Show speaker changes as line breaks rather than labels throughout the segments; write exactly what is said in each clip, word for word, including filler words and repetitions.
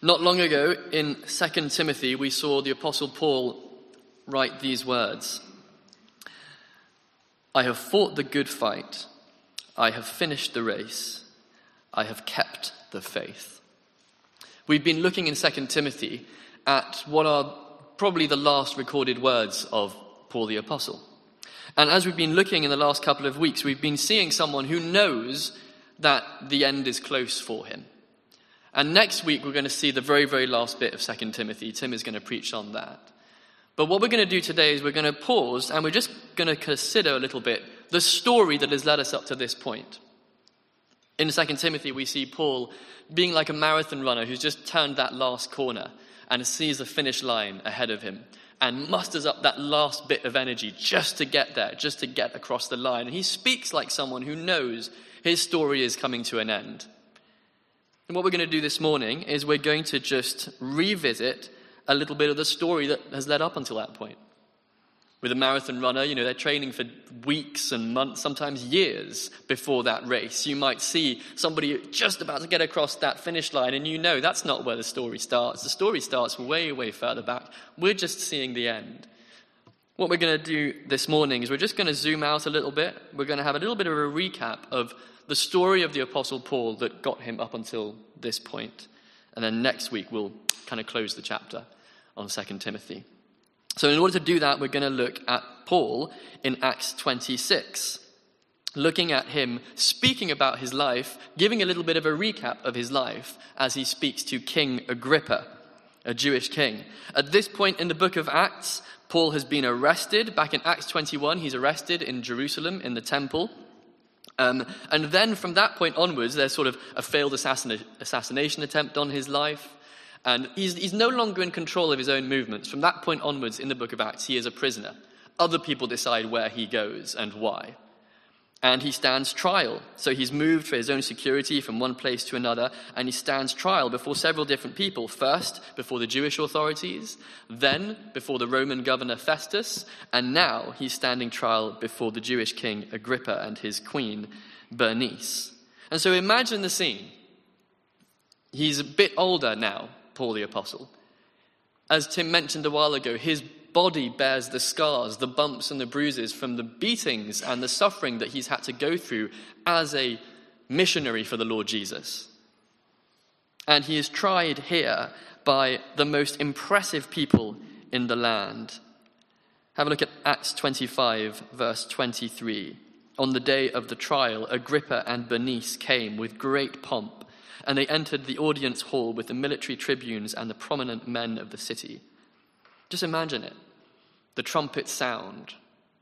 Not long ago, in Second Timothy, we saw the Apostle Paul write these words. I have fought the good fight. I have finished the race. I have kept the faith. We've been looking in Second Timothy at what are probably the last recorded words of Paul the Apostle. And as we've been looking in the last couple of weeks, we've been seeing someone who knows that the end is close for him. And next week, we're going to see the very, very last bit of Second Timothy. Tim is going to preach on that. But what we're going to do today is we're going to pause and we're just going to consider a little bit the story that has led us up to this point. In Second Timothy, we see Paul being like a marathon runner who's just turned that last corner and sees the finish line ahead of him and musters up that last bit of energy just to get there, just to get across the line. And he speaks like someone who knows his story is coming to an end. And what we're going to do this morning is we're going to just revisit a little bit of the story that has led up until that point. With a marathon runner, you know, they're training for weeks and months, sometimes years before that race. You might see somebody just about to get across that finish line and you know that's not where the story starts. The story starts way, way further back. We're just seeing the end. What we're going to do this morning is we're just going to zoom out a little bit. We're going to have a little bit of a recap of the story of the Apostle Paul that got him up until this point. And then next week we'll kind of close the chapter on Second Timothy. So in order to do that, we're going to look at Paul in Acts twenty-six, looking at him speaking about his life, giving a little bit of a recap of his life as he speaks to King Agrippa, a Jewish king. At this point in the book of Acts, Paul has been arrested. Back in Acts twenty-one, he's arrested in Jerusalem in the temple. Um, and then from that point onwards, there's sort of a failed assassina- assassination attempt on his life. And he's, he's no longer in control of his own movements. From that point onwards in the book of Acts, he is a prisoner. Other people decide where he goes and why. And he stands trial. So he's moved for his own security from one place to another, and he stands trial before several different people. First, before the Jewish authorities, then before the Roman governor Festus, and now he's standing trial before the Jewish king Agrippa and his queen Bernice. And so imagine the scene. He's a bit older now, Paul the Apostle. As Tim mentioned a while ago, his body bears the scars, the bumps and the bruises from the beatings and the suffering that he's had to go through as a missionary for the Lord Jesus. And he is tried here by the most impressive people in the land. Have a look at Acts twenty-five, verse twenty-three. On the day of the trial, Agrippa and Bernice came with great pomp, and they entered the audience hall with the military tribunes and the prominent men of the city. Just imagine it. The trumpets sound.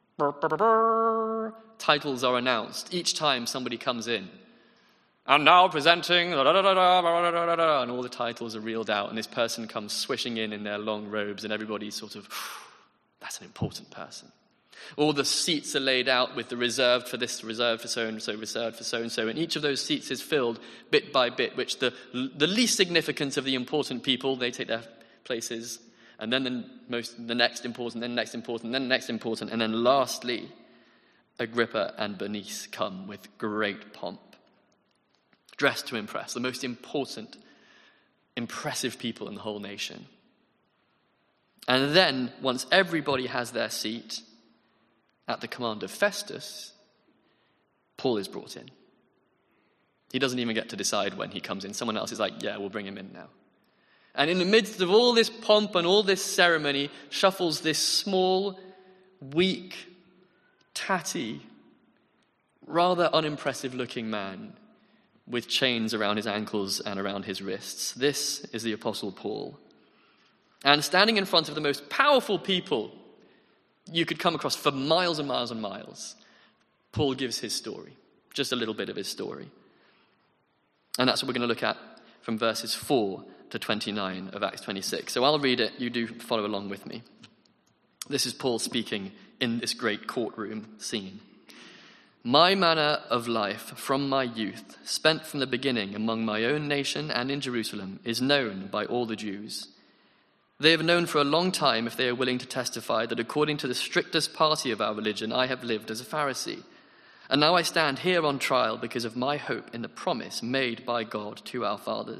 Titles are announced each time somebody comes in. And now presenting, and all the titles are reeled out, and this person comes swishing in in their long robes, and everybody's sort of, that's an important person. All the seats are laid out with the reserved for this, reserved for so-and-so, reserved for so-and-so, and each of those seats is filled bit by bit, which the, the least significant of the important people, they take their places. And then the, most, the next important, then next important, then next important. And then lastly, Agrippa and Bernice come with great pomp. Dressed to impress, the most important, impressive people in the whole nation. And then, once everybody has their seat, at the command of Festus, Paul is brought in. He doesn't even get to decide when he comes in. Someone else is like, yeah, we'll bring him in now. And in the midst of all this pomp and all this ceremony, shuffles this small, weak, tatty, rather unimpressive-looking man with chains around his ankles and around his wrists. This is the Apostle Paul. And standing in front of the most powerful people you could come across for miles and miles and miles, Paul gives his story, just a little bit of his story. And that's what we're going to look at from verses four to twenty-nine of Acts twenty-six. So I'll read it. You do follow along with me. This is Paul speaking in this great courtroom scene. My manner of life from my youth, spent from the beginning among my own nation and in Jerusalem, is known by all the Jews. They have known for a long time, if they are willing to testify, that according to the strictest party of our religion, I have lived as a Pharisee. And now I stand here on trial because of my hope in the promise made by God to our fathers,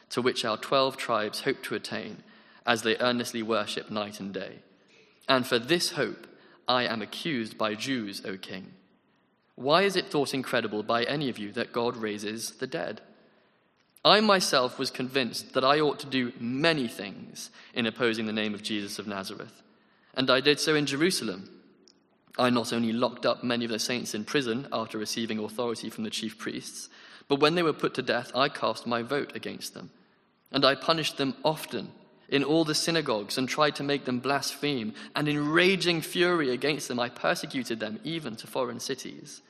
to which our twelve tribes hope to attain as they earnestly worship night and day. And for this hope I am accused by Jews, O king. Why is it thought incredible by any of you that God raises the dead? I myself was convinced that I ought to do many things in opposing the name of Jesus of Nazareth, and I did so in Jerusalem. I not only locked up many of the saints in prison after receiving authority from the chief priests, but when they were put to death, I cast my vote against them. And I punished them often in all the synagogues and tried to make them blaspheme. And in raging fury against them, I persecuted them even to foreign cities.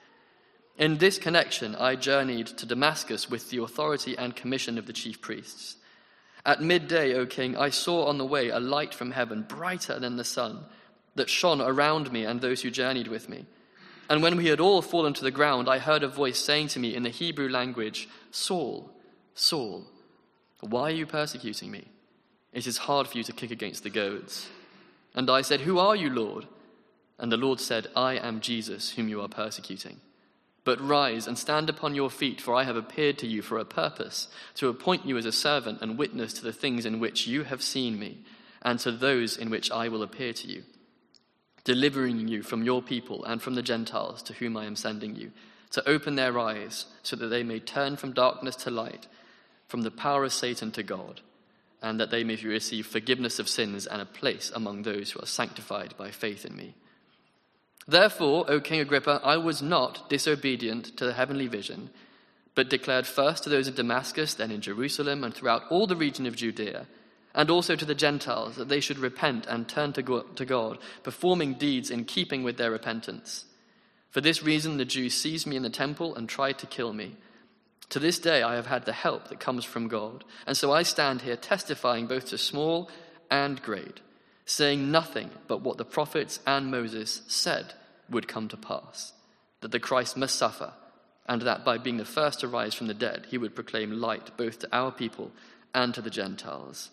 In this connection, I journeyed to Damascus with the authority and commission of the chief priests. At midday, O king, I saw on the way a light from heaven, brighter than the sun, that shone around me and those who journeyed with me. And when we had all fallen to the ground, I heard a voice saying to me in the Hebrew language, Saul, Saul, why are you persecuting me? It is hard for you to kick against the goads. And I said, Who are you, Lord? And the Lord said, I am Jesus, whom you are persecuting. But rise and stand upon your feet, for I have appeared to you for a purpose, to appoint you as a servant and witness to the things in which you have seen me, and to those in which I will appear to you, delivering you from your people and from the Gentiles to whom I am sending you, to open their eyes so that they may turn from darkness to light, from the power of Satan to God, and that they may receive forgiveness of sins and a place among those who are sanctified by faith in me. Therefore, O King Agrippa, I was not disobedient to the heavenly vision, but declared first to those in Damascus, then in Jerusalem, and throughout all the region of Judea, and also to the Gentiles, that they should repent and turn to God, performing deeds in keeping with their repentance. For this reason the Jews seized me in the temple and tried to kill me. To this day I have had the help that comes from God, and so I stand here testifying both to small and great, saying nothing but what the prophets and Moses said would come to pass, that the Christ must suffer, and that by being the first to rise from the dead, he would proclaim light both to our people and to the Gentiles.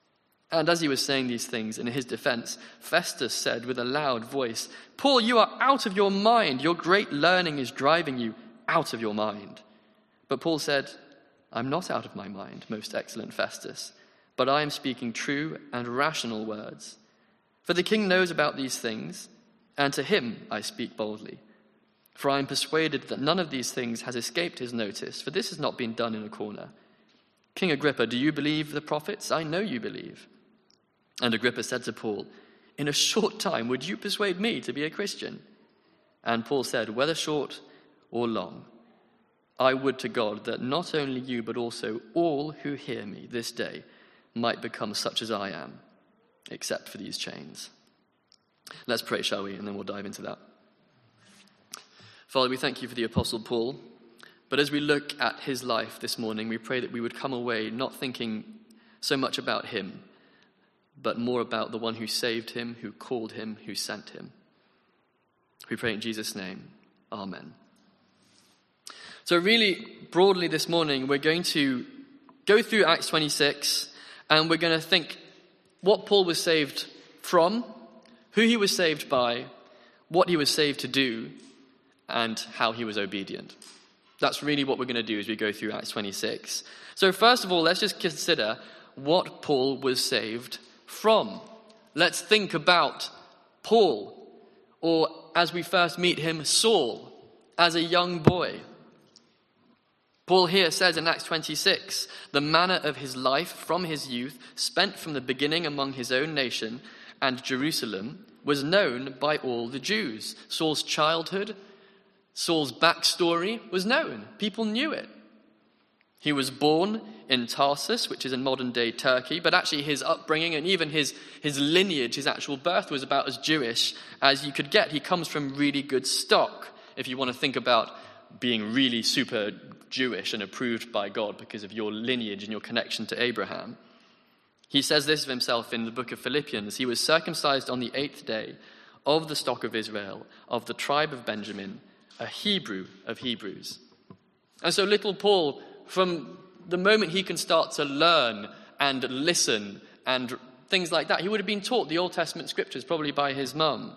And as he was saying these things in his defense, Festus said with a loud voice, Paul, you are out of your mind. Your great learning is driving you out of your mind. But Paul said, I'm not out of my mind, most excellent Festus, but I am speaking true and rational words. For the king knows about these things, and to him I speak boldly. For I am persuaded that none of these things has escaped his notice, for this has not been done in a corner. King Agrippa, do you believe the prophets? I know you believe. And Agrippa said to Paul, In a short time would you persuade me to be a Christian? And Paul said, Whether short or long, I would to God that not only you but also all who hear me this day might become such as I am, except for these chains. Let's pray, shall we? And then we'll dive into that. Father, we thank you for the Apostle Paul. But as we look at his life this morning, we pray that we would come away not thinking so much about him, but more about the one who saved him, who called him, who sent him. We pray in Jesus' name. Amen. So really, broadly this morning, we're going to go through Acts twenty-six, and we're going to think what Paul was saved from, who he was saved by, what he was saved to do, and how he was obedient. That's really what we're going to do as we go through Acts twenty-six. So first of all, let's just consider what Paul was saved from. Let's think about Paul, or as we first meet him, Saul, as a young boy. Paul here says in Acts twenty-six, the manner of his life from his youth, spent from the beginning among his own nation and Jerusalem, was known by all the Jews. Saul's childhood, Saul's backstory was known. People knew it. He was born in Tarsus, which is in modern-day Turkey, but actually his upbringing and even his, his lineage, his actual birth, was about as Jewish as you could get. He comes from really good stock, if you want to think about being really super Jewish and approved by God because of your lineage and your connection to Abraham. He says this of himself in the book of Philippians. He was circumcised on the eighth day, of the stock of Israel, of the tribe of Benjamin, a Hebrew of Hebrews. And so little Paul, from the moment he can start to learn and listen and things like that, he would have been taught the Old Testament scriptures probably by his mum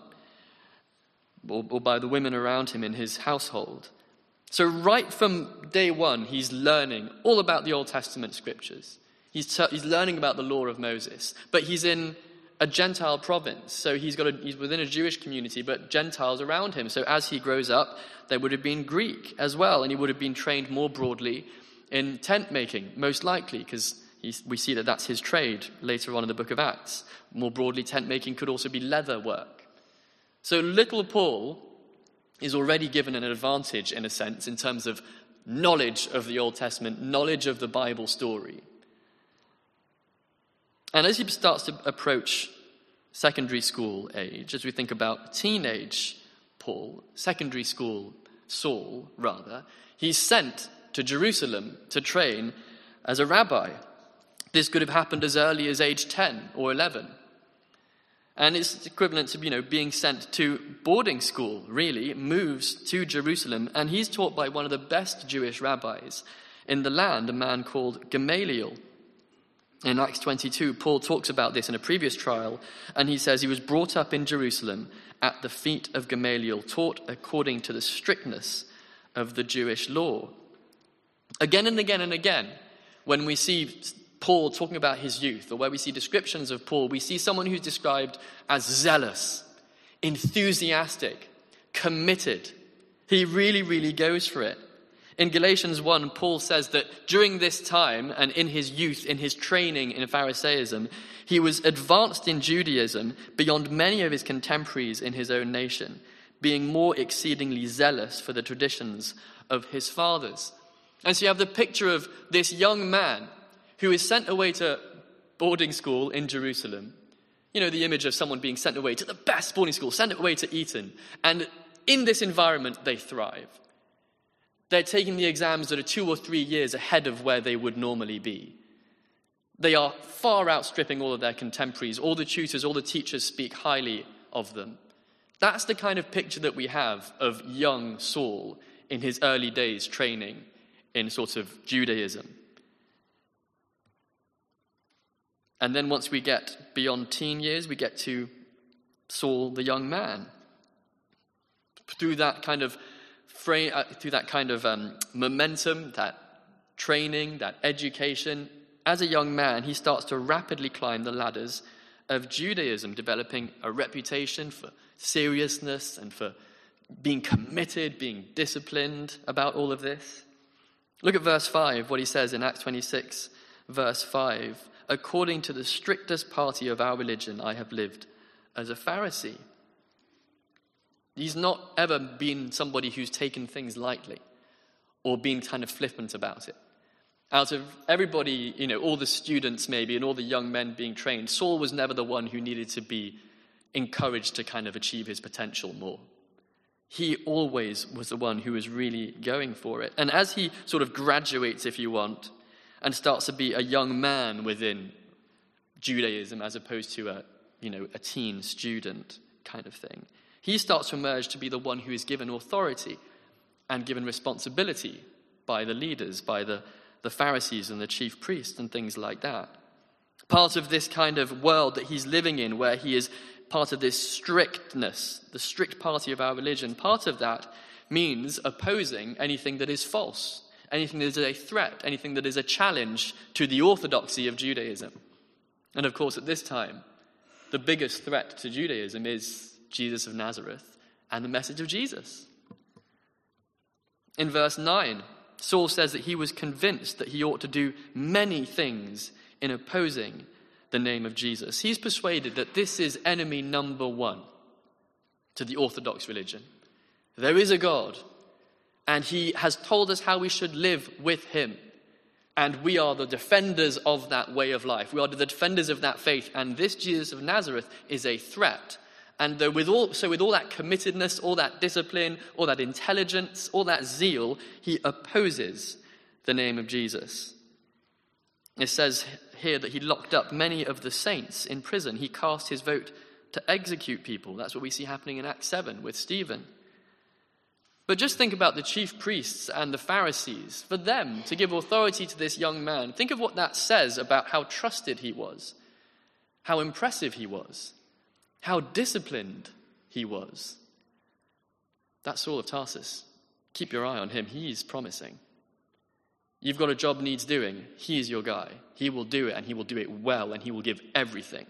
or, or by the women around him in his household. So right from day one, he's learning all about the Old Testament scriptures. He's, t- he's learning about the law of Moses, but he's in a Gentile province, so he's got a, he's within a Jewish community, but Gentiles around him. So as he grows up, there would have been Greek as well, and he would have been trained more broadly in tent making, most likely, because we see that that's his trade later on in the book of Acts. More broadly, tent making could also be leather work. So little Paul is already given an advantage, in a sense, in terms of knowledge of the Old Testament, knowledge of the Bible story. And as he starts to approach secondary school age, as we think about teenage Paul, secondary school Saul, rather, he's sent to Jerusalem to train as a rabbi. This could have happened as early as age ten or eleven. And it's equivalent to, you know, being sent to boarding school, really, moves to Jerusalem, and he's taught by one of the best Jewish rabbis in the land, a man called Gamaliel. In Acts twenty-two, Paul talks about this in a previous trial, and he says he was brought up in Jerusalem at the feet of Gamaliel, taught according to the strictness of the Jewish law. Again and again and again, when we see Paul talking about his youth, or where we see descriptions of Paul, we see someone who's described as zealous, enthusiastic, committed. He really, really goes for it. In Galatians one, Paul says that during this time and in his youth, in his training in Pharisaism, he was advanced in Judaism beyond many of his contemporaries in his own nation, being more exceedingly zealous for the traditions of his fathers. And so you have the picture of this young man who is sent away to boarding school in Jerusalem. You know, the image of someone being sent away to the best boarding school, sent away to Eton. And in this environment, they thrive. They're taking the exams that are two or three years ahead of where they would normally be. They are far outstripping all of their contemporaries. All the tutors, all the teachers speak highly of them. That's the kind of picture that we have of young Saul in his early days training in sort of Judaism. And then once we get beyond teen years, we get to Saul the young man. Through that kind of frame, uh, through that kind of um, momentum, that training, that education, as a young man, he starts to rapidly climb the ladders of Judaism, developing a reputation for seriousness and for being committed, being disciplined about all of this. Look at verse five, what he says in Acts twenty-six, verse five. According to the strictest party of our religion, I have lived as a Pharisee. He's not ever been somebody who's taken things lightly or been kind of flippant about it. Out of everybody, you know, all the students maybe and all the young men being trained, Saul was never the one who needed to be encouraged to kind of achieve his potential more. He always was the one who was really going for it. And as he sort of graduates, if you want, and starts to be a young man within Judaism as opposed to a, you know, a teen student kind of thing, he starts to emerge to be the one who is given authority and given responsibility by the leaders, by the, the Pharisees and the chief priests and things like that. Part of this kind of world that he's living in, where he is part of this strictness, the strict party of our religion, part of that means opposing anything that is false, anything that is a threat, anything that is a challenge to the orthodoxy of Judaism. And of course, at this time, the biggest threat to Judaism is Jesus of Nazareth and the message of Jesus. In verse nine, Saul says that he was convinced that he ought to do many things in opposing the name of Jesus. He's persuaded that this is enemy number one to the Orthodox religion. There is a God, and he has told us how we should live with him. And we are the defenders of that way of life. We are the defenders of that faith. And this Jesus of Nazareth is a threat. And with all, so with all that committedness, all that discipline, all that intelligence, all that zeal, he opposes the name of Jesus. It says here that he locked up many of the saints in prison. He cast his vote to execute people. That's what we see happening in Acts seven with Stephen. But just think about the chief priests and the Pharisees. For them to give authority to this young man, think of what that says about how trusted he was, how impressive he was, how disciplined he was. That's Saul of Tarsus. Keep your eye on him. He's promising. You've got a job needs doing. He is your guy. He will do it, and he will do it well, and he will give everything.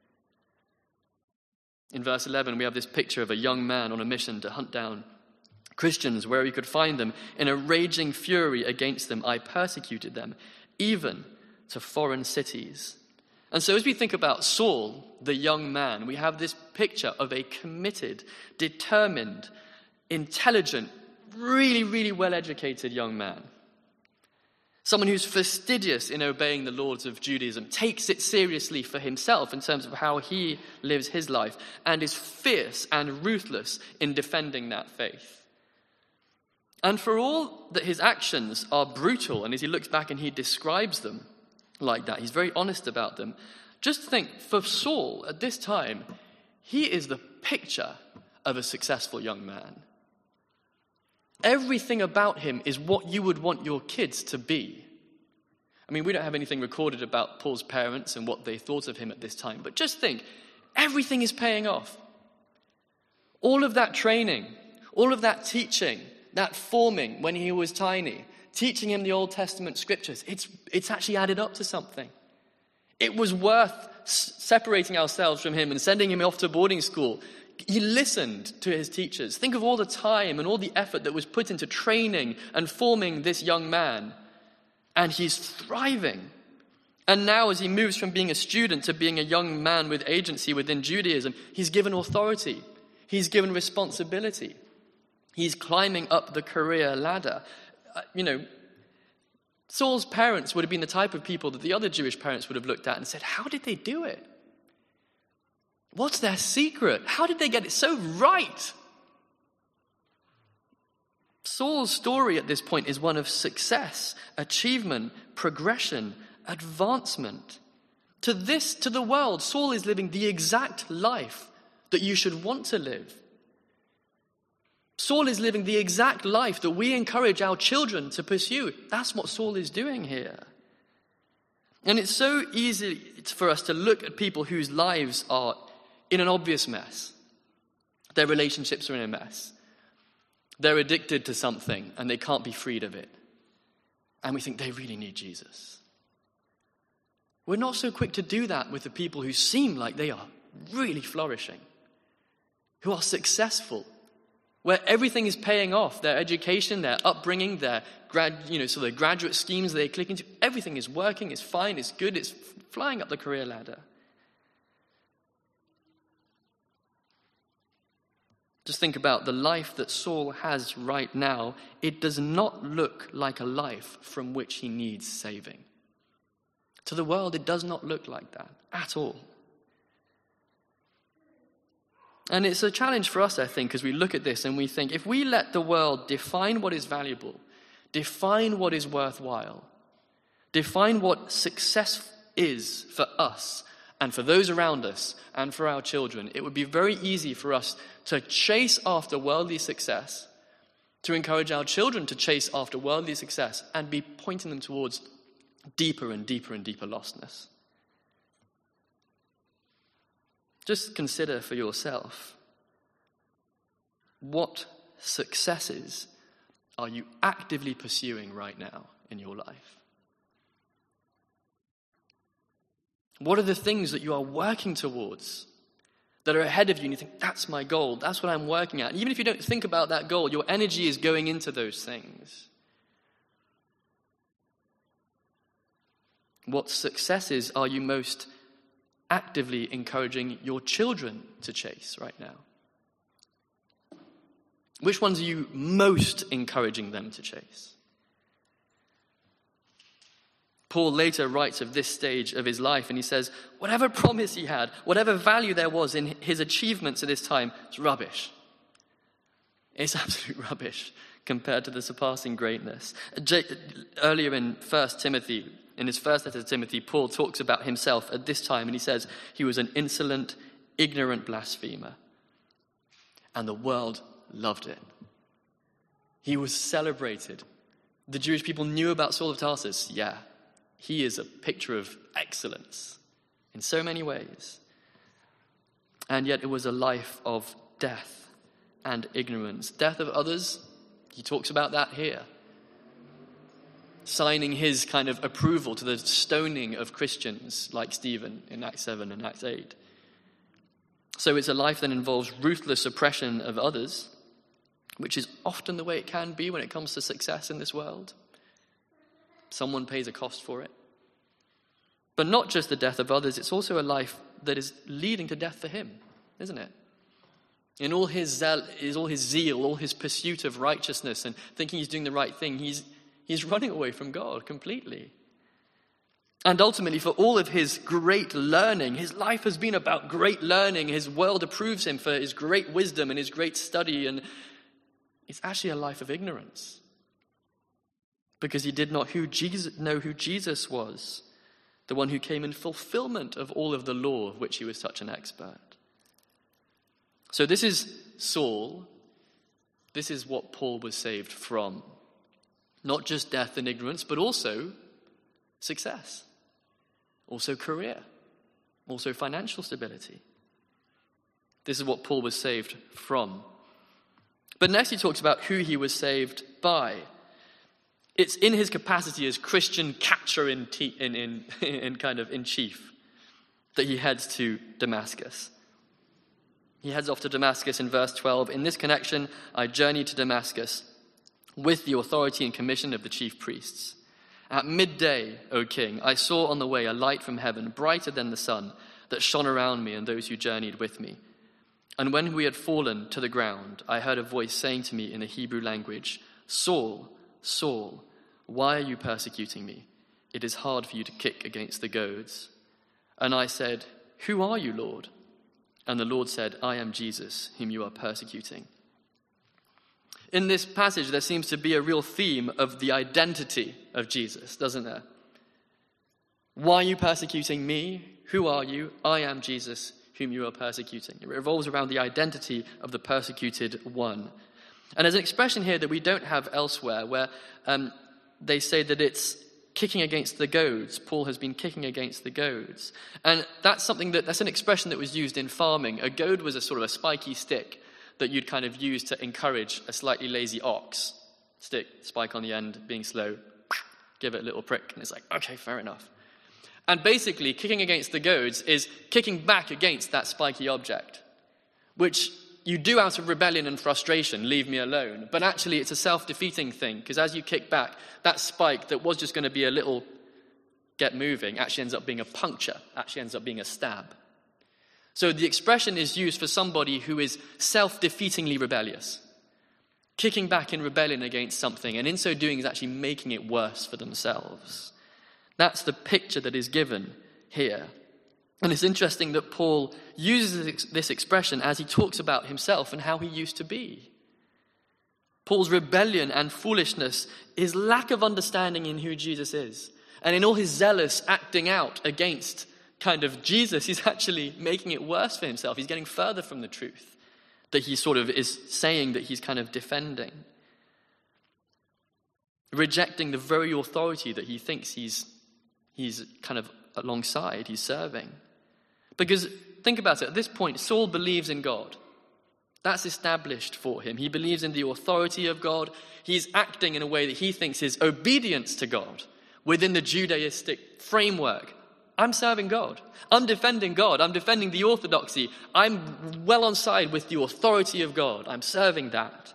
In verse eleven, we have this picture of a young man on a mission to hunt down Christians where he could find them. In a raging fury against them, I persecuted them, even to foreign cities. And so as we think about Saul, the young man, we have this picture of a committed, determined, intelligent, really, really well-educated young man. Someone who's fastidious in obeying the laws of Judaism, takes it seriously for himself in terms of how he lives his life, and is fierce and ruthless in defending that faith. And for all that his actions are brutal, and as he looks back and he describes them like that, he's very honest about them. Just think, for Saul at this time, he is the picture of a successful young man. Everything about him is what you would want your kids to be. I mean, we don't have anything recorded about Paul's parents and what they thought of him at this time, but just think, everything is paying off. All of that training, all of that teaching, that forming when he was tiny, teaching him the Old Testament scriptures, it's, it's actually added up to something. It was worth s- separating ourselves from him and sending him off to boarding school. He listened to his teachers. Think of all the time and all the effort that was put into training and forming this young man. And he's thriving. And now as he moves from being a student to being a young man with agency within Judaism, he's given authority. He's given responsibility. He's climbing up the career ladder. Uh, you know, Saul's parents would have been the type of people that the other Jewish parents would have looked at and said, how did they do it? What's their secret? How did they get it so right? Saul's story at this point is one of success, achievement, progression, advancement. To this, to the world, Saul is living the exact life that you should want to live. Saul is living the exact life that we encourage our children to pursue. That's what Saul is doing here. And it's so easy for us to look at people whose lives are in an obvious mess. Their relationships are in a mess. They're addicted to something and they can't be freed of it. And we think they really need Jesus. We're not so quick to do that with the people who seem like they are really flourishing, who are successful, where everything is paying off. Their education, their upbringing, their grad, you know, so the graduate schemes they click into, everything is working, it's fine, it's good, it's flying up the career ladder. Just think about the life that Saul has right now. It does not look like a life from which he needs saving. To the world, it does not look like that at all. And it's a challenge for us, I think, as we look at this and we think, if we let the world define what is valuable, define what is worthwhile, define what success is for us and for those around us and for our children, it would be very easy for us to chase after worldly success, to encourage our children to chase after worldly success and be pointing them towards deeper and deeper and deeper lostness. Just consider for yourself, what successes are you actively pursuing right now in your life? What are the things that you are working towards that are ahead of you and you think, that's my goal, that's what I'm working at? And even if you don't think about that goal, your energy is going into those things. What successes are you most actively encouraging your children to chase right now? Which ones are you most encouraging them to chase? Paul later writes of this stage of his life and he says, whatever promise he had, whatever value there was in his achievements at this time, it's rubbish. It's absolute rubbish compared to the surpassing greatness. Earlier in First Timothy, in his first letter to Timothy, Paul talks about himself at this time and he says he was an insolent, ignorant blasphemer. And the world loved it. He was celebrated. The Jewish people knew about Saul of Tarsus. Yeah, he is a picture of excellence in so many ways. And yet it was a life of death and ignorance. Death of others, he talks about that here. signing his kind of approval to the stoning of Christians like Stephen in Acts seven and Acts eight. So it's a life that involves ruthless oppression of others, which is often the way it can be when it comes to success in this world. Someone pays a cost for it. But not just the death of others, it's also a life that is leading to death for him, isn't it? In all his zeal, is all his zeal, all his pursuit of righteousness and thinking he's doing the right thing, he's he's running away from God completely. And ultimately, for all of his great learning, his life has been about great learning. His world approves him for his great wisdom and his great study, and it's actually a life of ignorance. Because he did not who Jesus, know who Jesus was, the one who came in fulfillment of all of the law of which he was such an expert. So this is Saul. This is what Paul was saved from. Not just death and ignorance, but also success. Also career. Also financial stability. This is what Paul was saved from. But next he talks about who he was saved by. It's in his capacity as Christian catcher in, te- in, in, in kind of in chief that he heads to Damascus. He heads off to Damascus in verse twelve. In this connection, I journeyed to Damascus with the authority and commission of the chief priests. At midday, O king, I saw on the way a light from heaven, brighter than the sun, that shone around me and those who journeyed with me. And when we had fallen to the ground, I heard a voice saying to me in the Hebrew language, Saul, Saul, why are you persecuting me? It is hard for you to kick against the goads. And I said, who are you, Lord? And the Lord said, I am Jesus, whom you are persecuting. In this passage, there seems to be a real theme of the identity of Jesus, doesn't there? Why are you persecuting me? Who are you? I am Jesus, whom you are persecuting. It revolves around the identity of the persecuted one. And there's an expression here that we don't have elsewhere where um, they say that it's kicking against the goads. Paul has been kicking against the goads. And that's something that, that's an expression that was used in farming. A goad was a sort of a spiky stick that you'd kind of use to encourage a slightly lazy ox. Stick, spike on the end, being slow, give it a little prick, and it's like, okay, fair enough. And basically, kicking against the goads is kicking back against that spiky object, which you do out of rebellion and frustration, leave me alone. But actually, it's a self-defeating thing, because as you kick back, that spike that was just going to be a little get moving actually ends up being a puncture, actually ends up being a stab. So the expression is used for somebody who is self-defeatingly rebellious, kicking back in rebellion against something, and in so doing is actually making it worse for themselves. That's the picture that is given here. And it's interesting that Paul uses this expression as he talks about himself and how he used to be. Paul's rebellion and foolishness is lack of understanding in who Jesus is. And in all his zealous acting out against kind of Jesus, he's actually making it worse for himself. He's getting further from the truth that he sort of is saying that he's kind of defending. Rejecting the very authority that he thinks he's he's kind of alongside, he's serving. Because think about it, at this point, Saul believes in God. That's established for him. He believes in the authority of God. He's acting in a way that he thinks is obedience to God within the Judaistic framework. I'm serving God. I'm defending God. I'm defending the orthodoxy. I'm well on side with the authority of God. I'm serving that.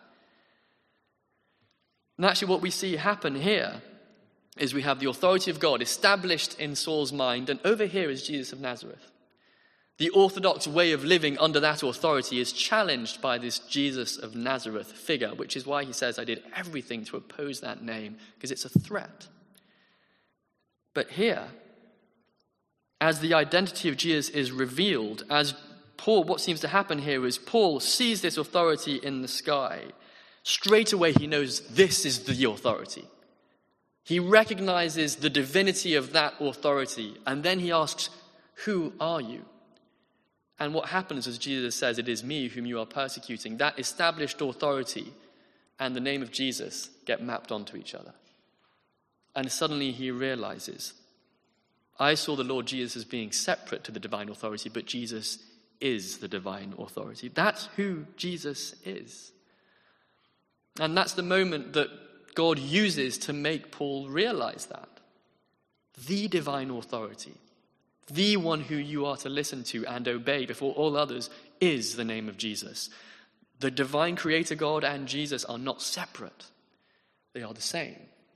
And actually what we see happen here is we have the authority of God established in Saul's mind, and over here is Jesus of Nazareth. The orthodox way of living under that authority is challenged by this Jesus of Nazareth figure, which is why he says, I did everything to oppose that name, because it's a threat. But here, as the identity of Jesus is revealed, as Paul, what seems to happen here is Paul sees this authority in the sky. Straight away he knows this is the authority. He recognizes the divinity of that authority, and then he asks, who are you? And what happens is Jesus says, it is me whom you are persecuting. That established authority and the name of Jesus get mapped onto each other. And suddenly he realizes, I saw the Lord Jesus as being separate to the divine authority, but Jesus is the divine authority. That's who Jesus is. And that's the moment that God uses to make Paul realize that. The divine authority, the one who you are to listen to and obey before all others, is the name of Jesus. The divine creator God and Jesus are not separate. They are the same.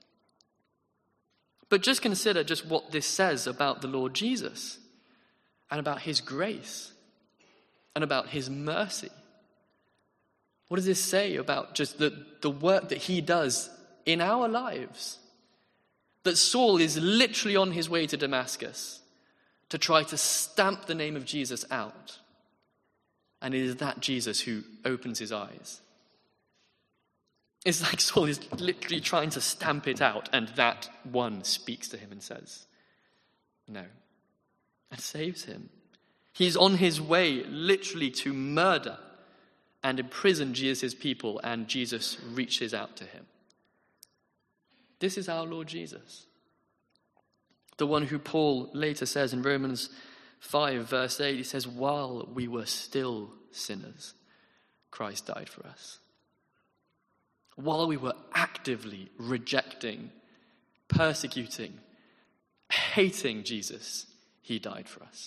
But just consider just what this says about the Lord Jesus and about his grace and about his mercy. What does this say about just the, the work that he does in our lives? That Saul is literally on his way to Damascus to try to stamp the name of Jesus out. And it is that Jesus who opens his eyes. It's like Saul is literally trying to stamp it out, and that one speaks to him and says, no, and saves him. He's on his way literally to murder and imprison Jesus' people, and Jesus reaches out to him. This is our Lord Jesus. The one who Paul later says in Romans five verse eight, he says, while we were still sinners, Christ died for us. While we were actively rejecting, persecuting, hating Jesus, he died for us.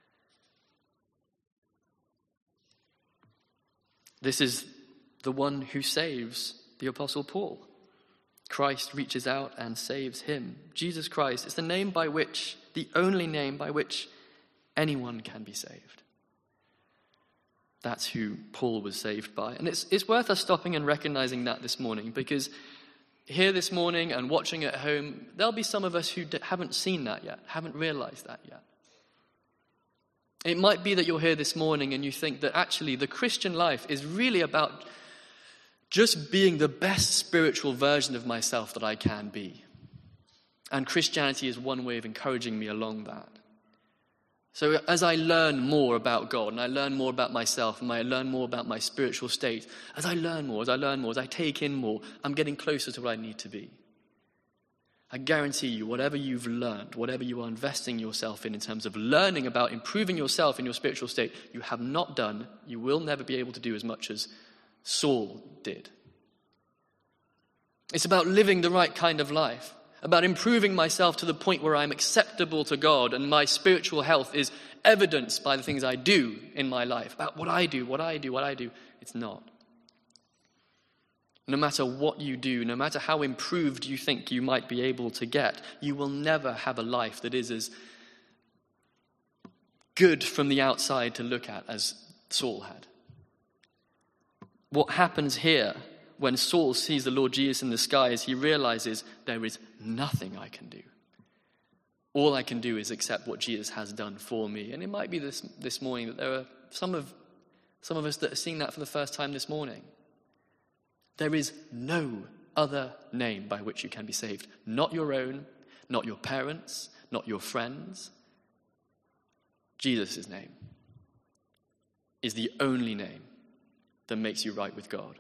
This is the one who saves the Apostle Paul. Christ reaches out and saves him. Jesus Christ is the name by which, the only name by which anyone can be saved. That's who Paul was saved by. And it's it's worth us stopping and recognizing that this morning, because here this morning and watching at home, there'll be some of us who haven't seen that yet, haven't realized that yet. It might be that you're here this morning and you think that actually the Christian life is really about just being the best spiritual version of myself that I can be. And Christianity is one way of encouraging me along that. So as I learn more about God, and I learn more about myself, and I learn more about my spiritual state, as I learn more, as I learn more, as I take in more, I'm getting closer to what I need to be. I guarantee you, whatever you've learned, whatever you are investing yourself in in terms of learning about improving yourself in your spiritual state, you have not done, you will never be able to do as much as Saul did. It's about living the right kind of life, about improving myself to the point where I'm acceptable to God and my spiritual health is evidenced by the things I do in my life, about what I do, what I do, what I do. It's not. No matter what you do, no matter how improved you think you might be able to get, you will never have a life that is as good from the outside to look at as Saul had. What happens here when Saul sees the Lord Jesus in the sky is he realizes there is nothing I can do. All I can do is accept what Jesus has done for me. And it might be this this morning that there are some of some of us that are seeing that for the first time this morning. There is no other name by which you can be saved. Not your own, not your parents, not your friends. Jesus' name is the only name that makes you right with God.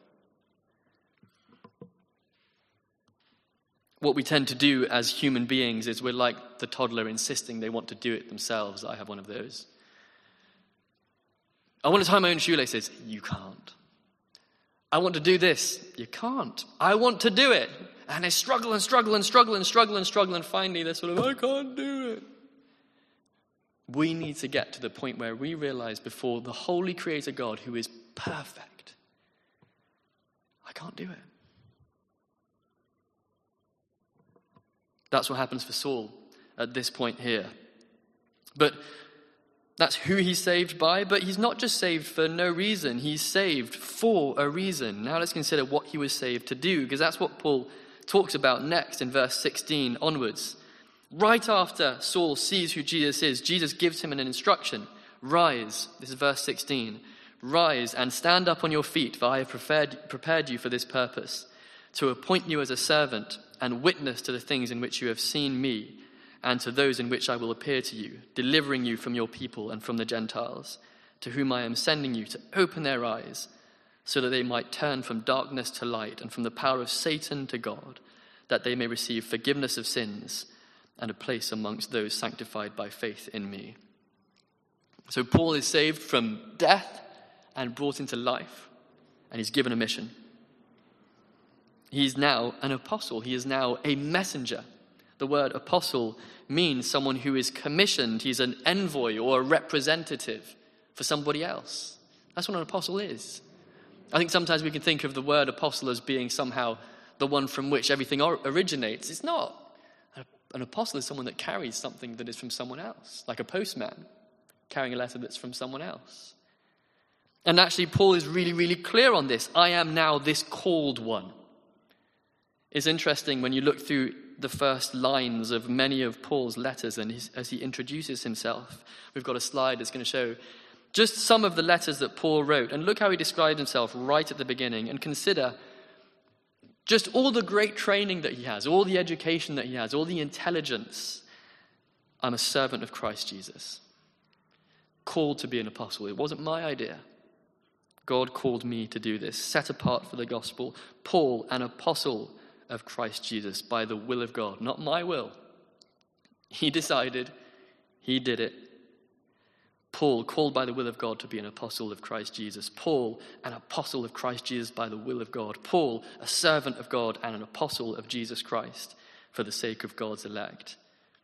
What we tend to do as human beings is we're like the toddler insisting they want to do it themselves. I have one of those. I want to tie my own shoelaces. You can't. I want to do this. You can't. I want to do it. And they struggle and struggle and struggle and struggle and struggle and finally they're sort of, I can't do it. We need to get to the point where we realize before the holy creator God who is perfect, I can't do it. That's what happens for Saul at this point here. But that's who he's saved by, but he's not just saved for no reason. He's saved for a reason. Now let's consider what he was saved to do, because that's what Paul talks about next in verse sixteen onwards. Right after Saul sees who Jesus is, Jesus gives him an instruction. Rise, this is verse sixteen. Rise and stand up on your feet, for I have prepared, prepared you for this purpose, to appoint you as a servant and witness to the things in which you have seen me, and to those in which I will appear to you, delivering you from your people and from the Gentiles, to whom I am sending you to open their eyes, so that they might turn from darkness to light and from the power of Satan to God, that they may receive forgiveness of sins and a place amongst those sanctified by faith in me. So Paul is saved from death and brought into life, and he's given a mission. He's now an apostle. He is now a messenger. The word apostle means someone who is commissioned. He's an envoy or a representative for somebody else. That's what an apostle is. I think sometimes we can think of the word apostle as being somehow the one from which everything originates. It's not. An apostle is someone that carries something that is from someone else, like a postman carrying a letter that's from someone else. And actually, Paul is really, really clear on this. I am now this called one. It's interesting when you look through the first lines of many of Paul's letters and his, as he introduces himself. We've got a slide that's going to show just some of the letters that Paul wrote. And look how he described himself right at the beginning. And consider just all the great training that he has, all the education that he has, all the intelligence. I'm a servant of Christ Jesus, called to be an apostle. It wasn't my idea. God called me to do this, set apart for the gospel. Paul, an apostle of Christ Jesus by the will of God, not my will. He decided, he did it. Paul, called by the will of God to be an apostle of Christ Jesus. Paul, an apostle of Christ Jesus by the will of God. Paul, a servant of God and an apostle of Jesus Christ for the sake of God's elect.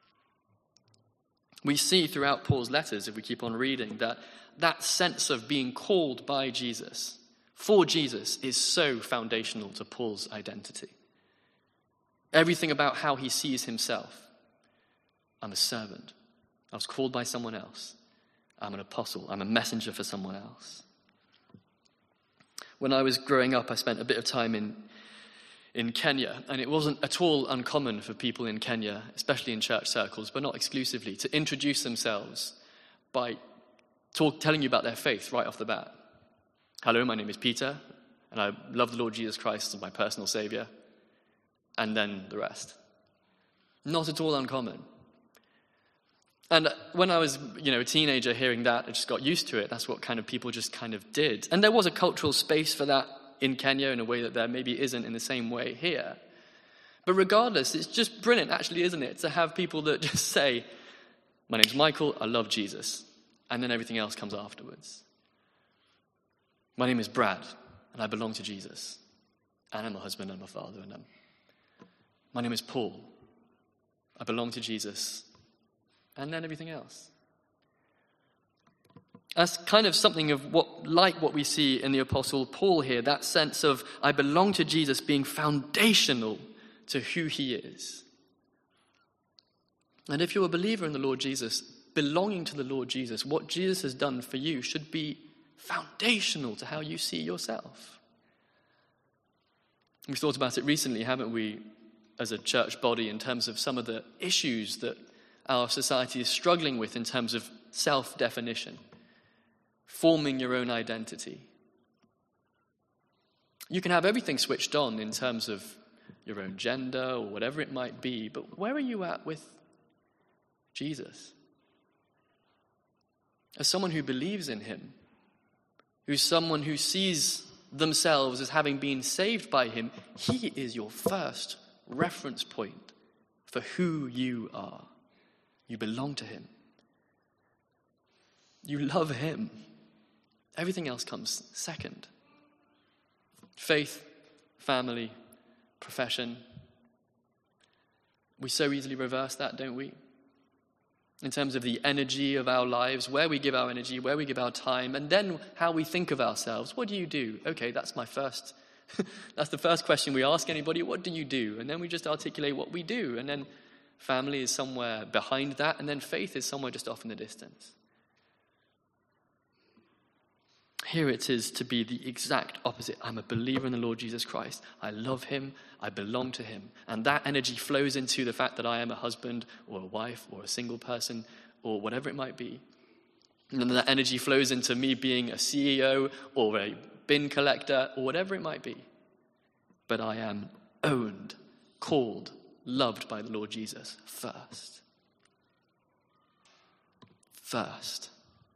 We see throughout Paul's letters, if we keep on reading, that that sense of being called by Jesus, for Jesus, is so foundational to Paul's identity. Everything about how he sees himself. I'm a servant. I was called by someone else. I'm an apostle. I'm a messenger for someone else. When I was growing up, I spent a bit of time in, in Kenya, and it wasn't at all uncommon for people in Kenya, especially in church circles, but not exclusively, to introduce themselves by talk, telling you about their faith right off the bat. Hello, my name is Peter, and I love the Lord Jesus Christ as my personal Savior, and then the rest. Not at all uncommon. And when I was, you know, a teenager hearing that, I just got used to it. That's what kind of people just kind of did. And there was a cultural space for that in Kenya in a way that there maybe isn't in the same way here. But regardless, it's just brilliant, actually, isn't it, to have people that just say, my name's Michael, I love Jesus. And then everything else comes afterwards. My name is Brad, and I belong to Jesus. And I'm a husband, I'm a father, and I'm... My name is Paul. I belong to Jesus. And then everything else. That's kind of something of what, like what we see in the Apostle Paul here, that sense of I belong to Jesus being foundational to who he is. And if you're a believer in the Lord Jesus, belonging to the Lord Jesus, what Jesus has done for you should be foundational to how you see yourself. We've thought about it recently, haven't we, as a church body, in terms of some of the issues that our society is struggling with in terms of self-definition, forming your own identity. You can have everything switched on in terms of your own gender or whatever it might be, but where are you at with Jesus? As someone who believes in him, who's someone who sees themselves as having been saved by him, he is your first reference point for who you are. You belong to him. You love him. Everything else comes second. Faith, family, profession. We so easily reverse that, don't we? In terms of the energy of our lives, where we give our energy, where we give our time, and then how we think of ourselves. What do you do? Okay, that's my first, that's the first question we ask anybody. What do you do? And then we just articulate what we do. And then family is somewhere behind that, and then faith is somewhere just off in the distance. Here it is to be the exact opposite. I'm a believer in the Lord Jesus Christ. I love him. I belong to him. And that energy flows into the fact that I am a husband or a wife or a single person or whatever it might be. And then that energy flows into me being a C E O or a bin collector or whatever it might be. But I am owned, called, loved by the Lord Jesus first. First.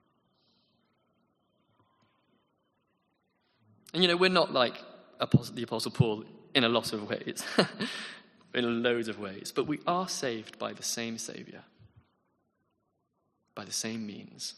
And you know, we're not like the Apostle Paul in a lot of ways, in loads of ways, but we are saved by the same Savior, by the same means.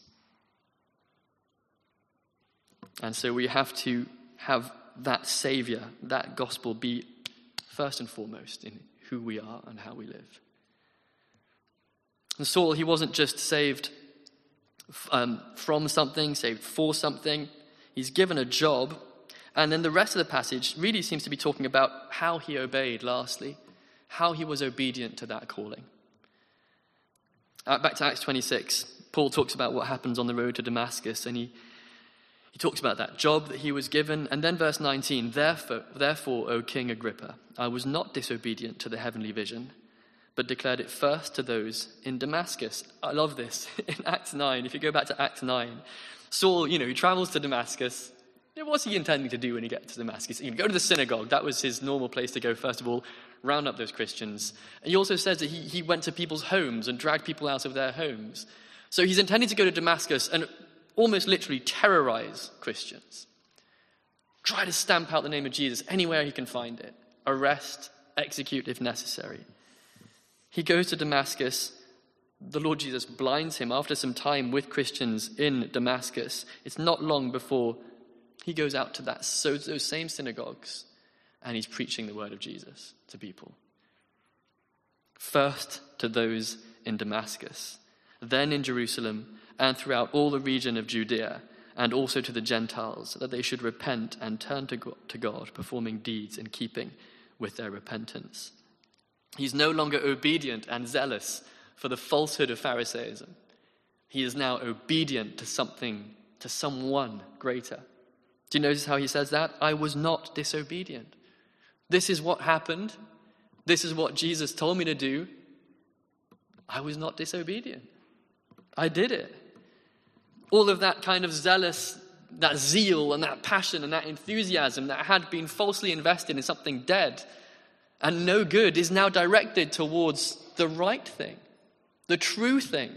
And so we have to have that Savior, that gospel be first and foremost in who we are and how we live. And Saul, he wasn't just saved um, from something, saved for something. He's given a job. And then the rest of the passage really seems to be talking about how he obeyed, lastly, how he was obedient to that calling. Uh, back to Acts twenty-six, Paul talks about what happens on the road to Damascus, and he, he talks about that job that he was given. And then verse nineteen, therefore, therefore, O King Agrippa, I was not disobedient to the heavenly vision, but declared it first to those in Damascus. I love this. In Acts nine, if you go back to Acts nine, Saul, you know, he travels to Damascus. What's he intending to do when he gets to Damascus? He'd go to the synagogue. That was his normal place to go, first of all, round up those Christians. And he also says that he, he went to people's homes and dragged people out of their homes. So he's intending to go to Damascus and almost literally terrorize Christians. Try to stamp out the name of Jesus anywhere he can find it. Arrest, execute if necessary. He goes to Damascus. The Lord Jesus blinds him after some time with Christians in Damascus. It's not long before he goes out to that so those same synagogues and he's preaching the word of Jesus to people. First to those in Damascus, then in Jerusalem and throughout all the region of Judea, and also to the Gentiles, that they should repent and turn to God, performing deeds in keeping with their repentance. He's no longer obedient and zealous for the falsehood of Pharisaism. He is now obedient to something, to someone greater. Do you notice how he says that? I was not disobedient. This is what happened. This is what Jesus told me to do. I was not disobedient. I did it. All of that kind of zealous, that zeal and that passion and that enthusiasm that had been falsely invested in something dead and no good is now directed towards the right thing, the true thing.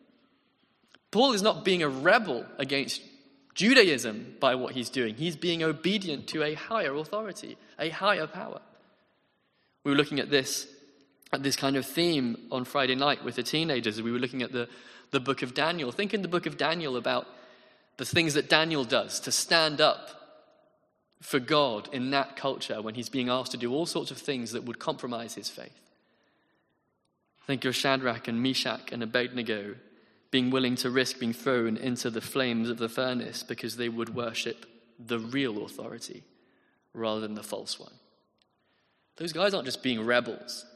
Paul is not being a rebel against Judaism by what he's doing. He's being obedient to a higher authority, a higher power. We were looking at this, at this kind of theme on Friday night with the teenagers. We were looking at the, the book of Daniel. Think in the book of Daniel about the things that Daniel does to stand up for God in that culture when he's being asked to do all sorts of things that would compromise his faith. Think of Shadrach and Meshach and Abednego being willing to risk being thrown into the flames of the furnace because they would worship the real authority rather than the false one. Those guys aren't just being rebels.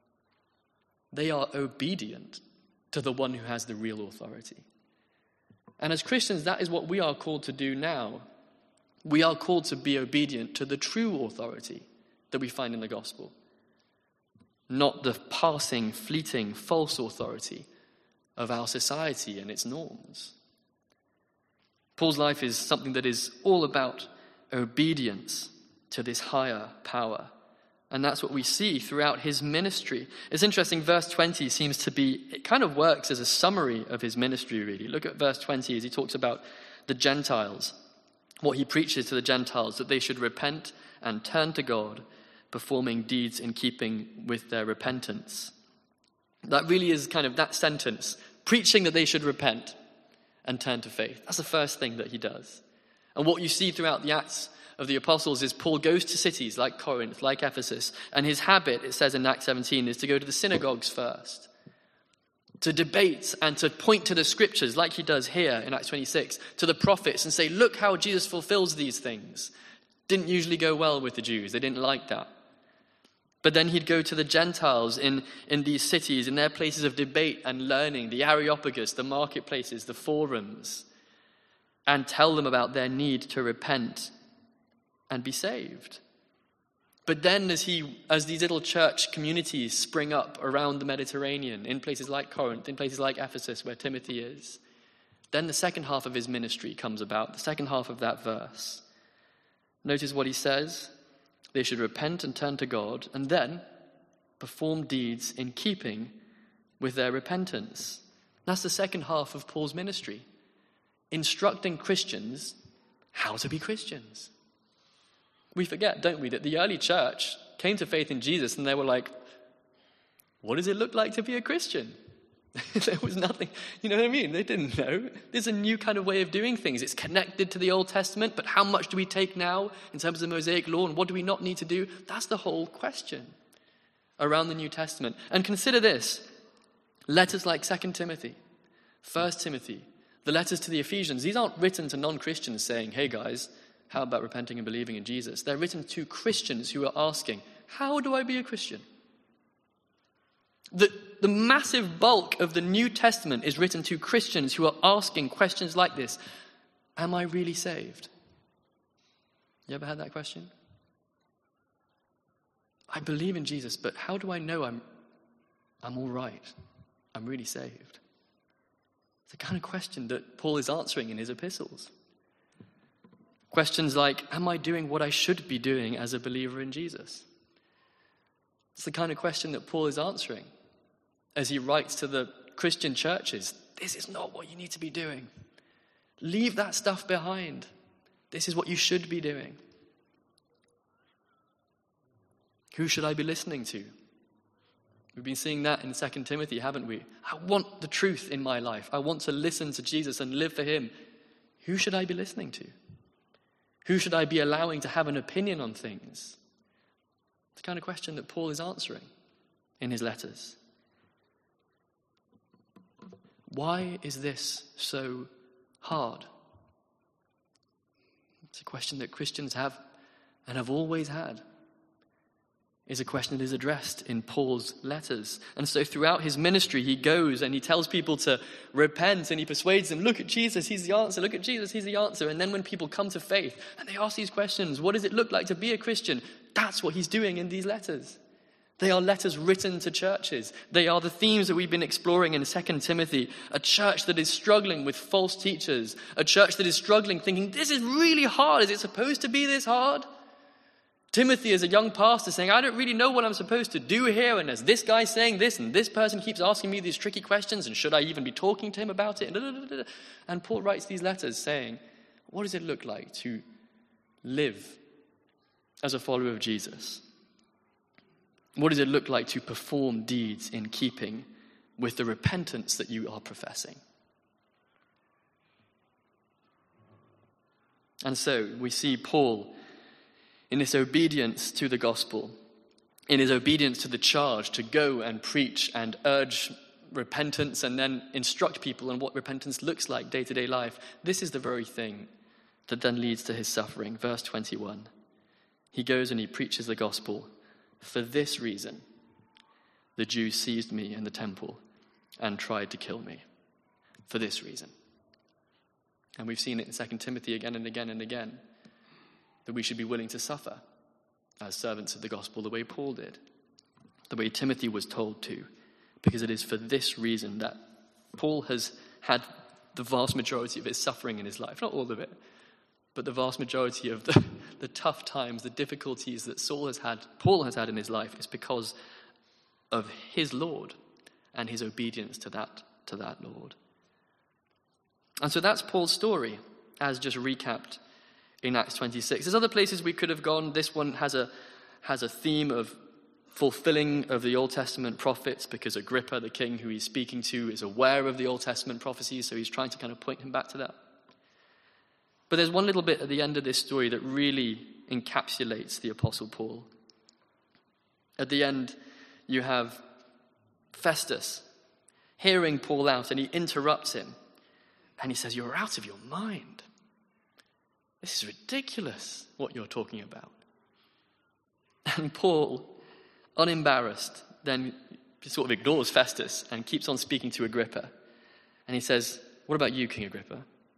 They are obedient to the one who has the real authority. And as Christians, that is what we are called to do now. We are called to be obedient to the true authority that we find in the gospel, not the passing, fleeting, false authority of our society and its norms. Paul's life is something that is all about obedience to this higher power. And that's what we see throughout his ministry. It's interesting, verse twenty seems to be, it kind of works as a summary of his ministry, really. Look at verse twenty as he talks about the Gentiles, what he preaches to the Gentiles, that they should repent and turn to God, performing deeds in keeping with their repentance. That really is kind of that sentence, preaching that they should repent and turn to faith. That's the first thing that he does. And what you see throughout the Acts of the Apostles is Paul goes to cities like Corinth, like Ephesus, and his habit, it says in Acts seventeen, is to go to the synagogues first, to debate and to point to the scriptures, like he does here in Acts twenty-six, to the prophets and say, look how Jesus fulfills these things. Didn't usually go well with the Jews. They didn't like that. But then he'd go to the Gentiles in, in these cities, in their places of debate and learning, the Areopagus, the marketplaces, the forums, and tell them about their need to repent and be saved. But then as he, as these little church communities spring up around the Mediterranean, in places like Corinth, in places like Ephesus, where Timothy is, then the second half of his ministry comes about, the second half of that verse. Notice what he says. They should repent and turn to God, and then perform deeds in keeping with their repentance. That's the second half of Paul's ministry, instructing Christians how to be Christians. We forget, don't we, that the early church came to faith in Jesus and they were like, what does it look like to be a Christian? There was nothing, you know what I mean? They didn't know. There's a new kind of way of doing things. It's connected to the Old Testament, but how much do we take now in terms of the Mosaic law, and what do we not need to do? That's the whole question around the New Testament. And consider this. Letters like Second Timothy, First Timothy, the letters to the Ephesians, these aren't written to non-Christians saying, hey guys, how about repenting and believing in Jesus? They're written to Christians who are asking, how do I be a Christian? The, the massive bulk of the New Testament is written to Christians who are asking questions like this. Am I really saved? You ever had that question? I believe in Jesus, but how do I know I'm, I'm all right? I'm really saved? It's the kind of question that Paul is answering in his epistles. Questions like, am I doing what I should be doing as a believer in Jesus? It's the kind of question that Paul is answering as he writes to the Christian churches. This is not what you need to be doing. Leave that stuff behind. This is what you should be doing. Who should I be listening to? We've been seeing that in Second Timothy, haven't we? I want the truth in my life. I want to listen to Jesus and live for him. Who should I be listening to? Who should I be allowing to have an opinion on things? It's the kind of question that Paul is answering in his letters. Why is this so hard? It's a question that Christians have and have always had. It's a question that is addressed in Paul's letters. And so throughout his ministry, he goes and he tells people to repent and he persuades them, look at Jesus, he's the answer, look at Jesus, he's the answer. And then when people come to faith and they ask these questions, what does it look like to be a Christian? That's what he's doing in these letters. They are letters written to churches. They are the themes that we've been exploring in Second Timothy. A church that is struggling with false teachers. A church that is struggling thinking, this is really hard. Is it supposed to be this hard? Timothy is a young pastor saying, I don't really know what I'm supposed to do here. And there's this guy saying this, and this person keeps asking me these tricky questions. And should I even be talking to him about it? And Paul writes these letters saying, what does it look like to live as a follower of Jesus? What does it look like to perform deeds in keeping with the repentance that you are professing? And so we see Paul in his obedience to the gospel, in his obedience to the charge to go and preach and urge repentance and then instruct people on what repentance looks like day-to-day life. This is the very thing that then leads to his suffering. Verse twenty-one. He goes and he preaches the gospel. For this reason, the Jews seized me in the temple and tried to kill me. For this reason. And we've seen it in Second Timothy again and again and again, that we should be willing to suffer as servants of the gospel the way Paul did, the way Timothy was told to, because it is for this reason that Paul has had the vast majority of his suffering in his life. Not all of it, but the vast majority of the, the tough times, the difficulties that Saul has had, Paul has had in his life, is because of his Lord and his obedience to that, to that Lord. And so that's Paul's story, as just recapped in Acts twenty-six. There's other places we could have gone. This one has a has a theme of fulfilling of the Old Testament prophets, because Agrippa, the king who he's speaking to, is aware of the Old Testament prophecies, so he's trying to kind of point him back to that. But there's one little bit at the end of this story that really encapsulates the Apostle Paul. At the end, you have Festus hearing Paul out, and he interrupts him. And he says, you're out of your mind. This is ridiculous, what you're talking about. And Paul, unembarrassed, then sort of ignores Festus and keeps on speaking to Agrippa. And he says, what about you, King Agrippa?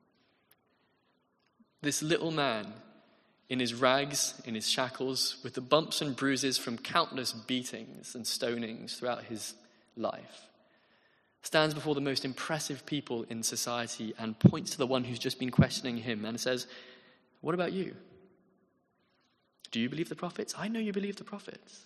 This little man, in his rags, in his shackles, with the bumps and bruises from countless beatings and stonings throughout his life, stands before the most impressive people in society and points to the one who's just been questioning him and says, what about you? Do you believe the prophets? I know you believe the prophets.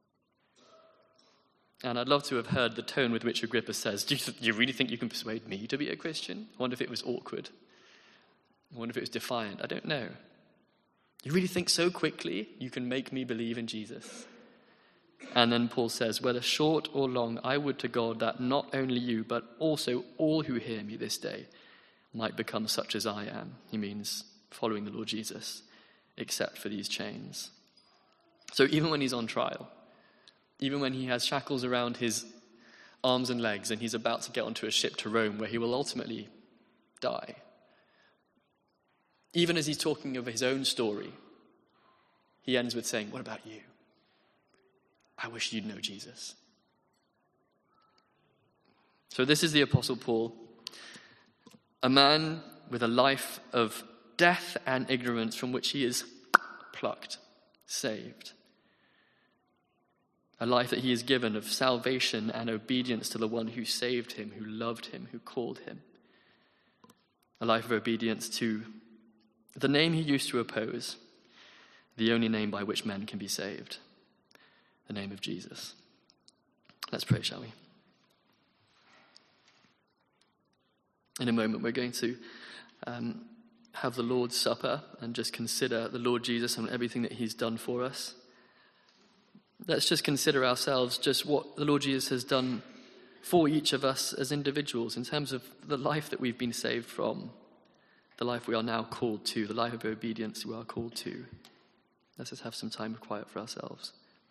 And I'd love to have heard the tone with which Agrippa says, do you, th- you really think you can persuade me to be a Christian? I wonder if it was awkward. I wonder if it was defiant. I don't know. You really think so quickly you can make me believe in Jesus? And then Paul says, whether short or long, I would to God that not only you, but also all who hear me this day might become such as I am. He means following the Lord Jesus, except for these chains. So even when he's on trial, even when he has shackles around his arms and legs and he's about to get onto a ship to Rome where he will ultimately die, even as he's talking of his own story, he ends with saying, what about you? I wish you'd know Jesus. So this is the Apostle Paul, a man with a life of death and ignorance from which he is plucked, saved. A life that he is given of salvation and obedience to the one who saved him, who loved him, who called him. A life of obedience to the name he used to oppose, the only name by which men can be saved, the name of Jesus. Let's pray, shall we? In a moment, we're going to um, have the Lord's Supper and just consider the Lord Jesus and everything that he's done for us. Let's just consider ourselves just what the Lord Jesus has done for each of us as individuals in terms of the life that we've been saved from, the life we are now called to, the life of obedience we are called to. Let's just have some time of quiet for ourselves.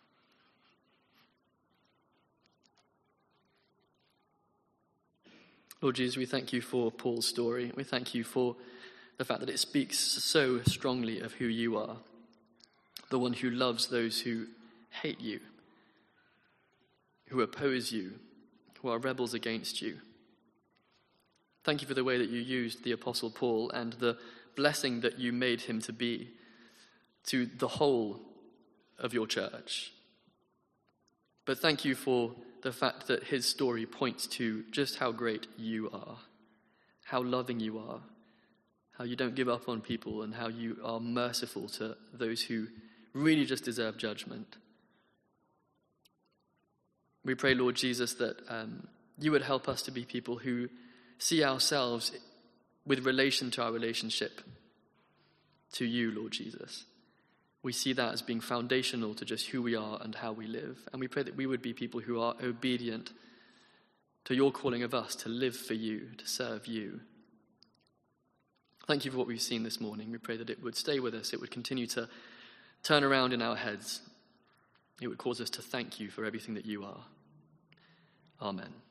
Lord Jesus, we thank you for Paul's story. We thank you for the fact that it speaks so strongly of who you are, the one who loves those who hate you, who oppose you, who are rebels against you. Thank you for the way that you used the Apostle Paul and the blessing that you made him to be to the whole of your church. But thank you for the fact that his story points to just how great you are, how loving you are, how you don't give up on people, and how you are merciful to those who really just deserve judgment. We pray, Lord Jesus, that um, you would help us to be people who see ourselves with relation to our relationship to you, Lord Jesus. We see that as being foundational to just who we are and how we live. And we pray that we would be people who are obedient to your calling of us to live for you, to serve you. Thank you for what we've seen this morning. We pray that it would stay with us. It would continue to turn around in our heads. It would cause us to thank you for everything that you are. Amen.